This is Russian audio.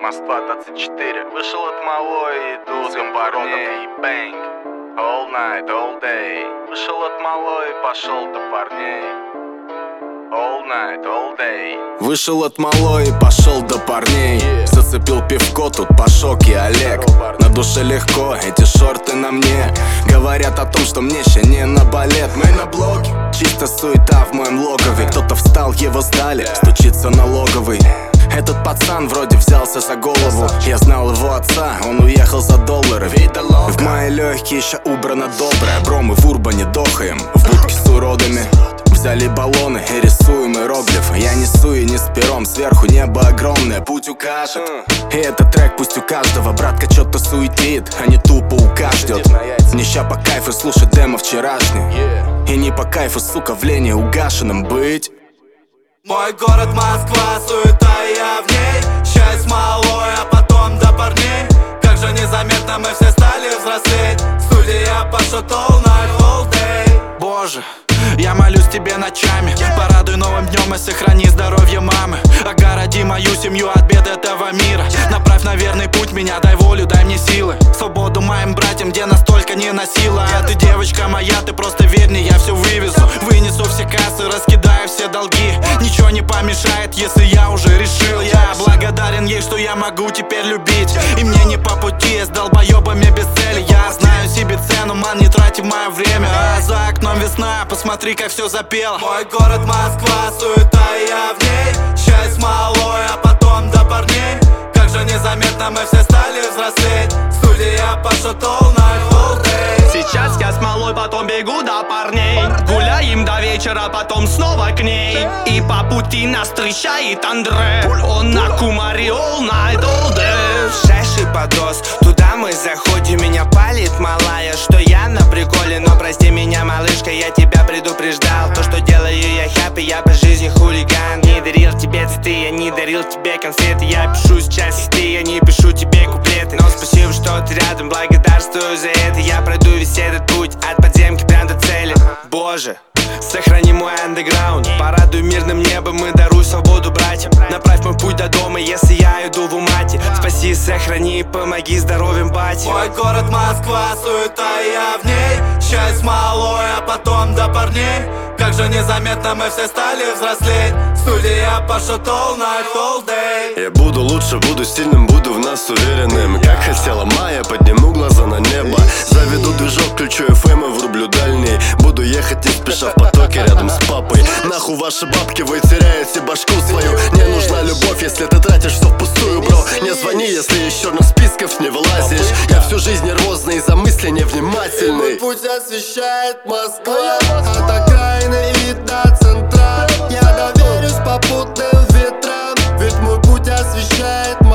Москва 24. Вышел от малой, иду с парней и бэнг. All night, all day. Вышел от малой, пошел до парней. All night, all day. Вышел от малой и пошел до парней. Зацепил пивко, тут Пашок и Олег. На душе легко, эти шорты на мне. Говорят о том, что мне ще не на балет. Мы на блоке, чисто суета в моем логове. Кто-то встал, его сдали, стучится налоговый. Этот пацан вроде взялся за голову. Я знал его отца, он уехал за доллары. В мои легкие еще убрано доброе. Бро, мы в урбане дохаем, в будке с уродами. Взяли баллоны и рисуем иероглиф. Я несу и не с пером, сверху небо огромное, путь укажет. И этот трек пусть у каждого, братка что-то суетит, а не тупо указ ждет. Мне ща по кайфу слушать демо вчерашний. И не по кайфу, сука, в лени угашенным быть. Мой город Москва, суета, я в ней. Счастье малой, а потом до парней. Как же незаметно мы все стали взрослеть. Студия Паша, all night, all day. Боже, я молюсь тебе ночами. Порадуй новым днем и сохрани здоровье мамы. Огороди мою семью от бед этого мира. Направь на верный путь меня, дай волю, дай мне силы. Свободу моим братьям, где настолько не носила. А ты, девочка моя, ты просто верь мне, я все вывезу. Вынесу все кассы, раскидаю все долги. Ничего не помешает, если я уже решил. Я благодарен ей, что я могу теперь любить. И мне не по пути, с долбоебами без цели. Я знаю себе цену, ман, не трати мое время. А за окном весна, посмотри, как все запело. Мой город Москва, суета, я в ней. Счастье малой, а потом до парней. Как же незаметно мы все стали взрослеть. Студия Паша, all night, all day. Сейчас я с малой, потом бегу до парней. Гуляем до вечера, потом снова к ней. И по пути нас встречает Андре. Он на кумаре all night, all day. Ближайший подос, туда мы заходим. Меня палит малая, что я на приколе. Но прости меня, малышка, я тебя предупреждал. То, что делаю я хэппи, я по жизни хулиган. Не дарил тебе цветы, я не дарил тебе конфеты. Я пишу сейчас хиты, я не пишу тебе куплеты. Но спасибо, что ты рядом, благодарствую за это. Я пройду весь этот путь, от подземки прям до цели. Боже, сохрани мой андеграунд. Порадуй мирным небом и даруй свободу братьям. Направь мой путь до дома, если я иду в умате. Спаси, сохрани, помоги здоровьем бате. Мой город Москва, суета, я в ней. Счастье малой, а потом до парней. Как же незаметно мы все стали взрослеть. Студия Паша, all night, all day. Я буду лучше, буду сильным, буду в нас уверенным. Как хотела Майя, подниму глаза на небо. Заведу движок, включу FM и врублю дальний. Буду ехать не спеша в потоке рядом с папой. Нахуй ваши бабки, вы теряете башку свою. Не нужна любовь, если ты тратишь все впустую, бро. Не звони, если из черных списков не вылазишь. Я всю жизнь нервозный, из-за мысли невнимательный. Мой путь освещает Москва, от окраины и до центра. Я доверюсь попутным ветрам, ведь мой путь освещает